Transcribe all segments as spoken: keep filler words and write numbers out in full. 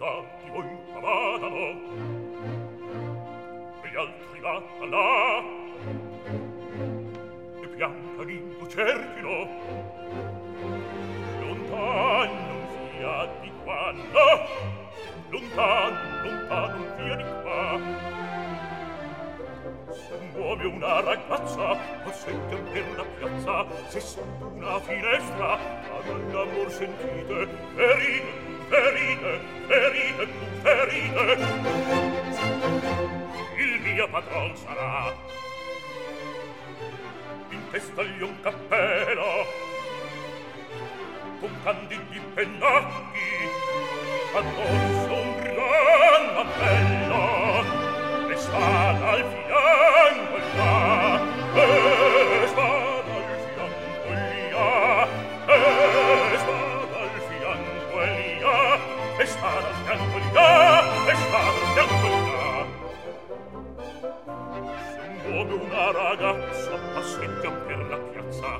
pedati voi vadano, e gli altri là, là, e pian canino cerchino, lontan non via di qua, no, lontan, lontan non via di qua. Se muove una ragazza, o sente per la piazza, se sotto una finestra, ad l'amor sentite, ferite, ferite, ferite, ferite. Il mio padron sarà in testa gli un cappello, con candidi pennacchi, addosso un gran appello, e spada al fianco là, e spada al fianco là, e spada al fianco là, e spada al fianco là, e spada al fianco là. Se un uomo e una ragazza passeggian per la piazza,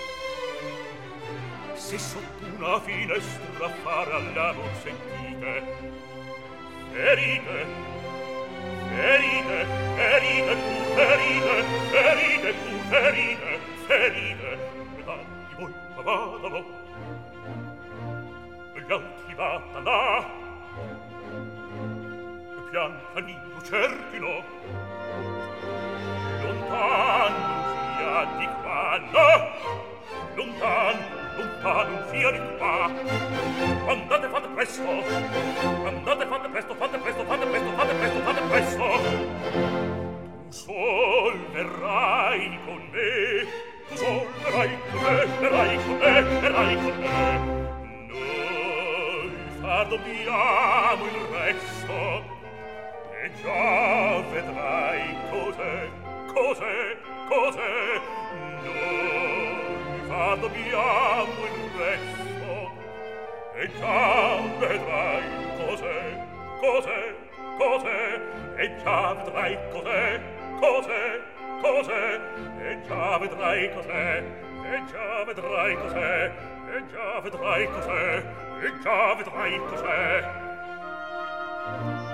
se sotto una finestra fare all'amor sentite, ferite, ferite, ferite, tu ferite, ferite, tu ferite, ferite, pedati voi vadano, e gli altri vadano, e pian canino cerchino, lontan via di qua, no, lontan, lontan via di qua. Andate, fate presto, andate, fate presto, fate presto, fate presto, fate presto, fate presto. Tu sol verrai con me, tu sol verrai con me, verrai con me, verrai con me. Noi far dobbiamo il resto, e già vedrai cos'è, cos'è, cos'è. Noi far dobbiamo il resto, e già vedrai cos'è, cos'è, cos'è, e già vedrai cos'è, cos'è, cos'è, e già vedrai cos'è, e già vedrai cos'è, e già vedrai cos'è, e già vedrai cos'è.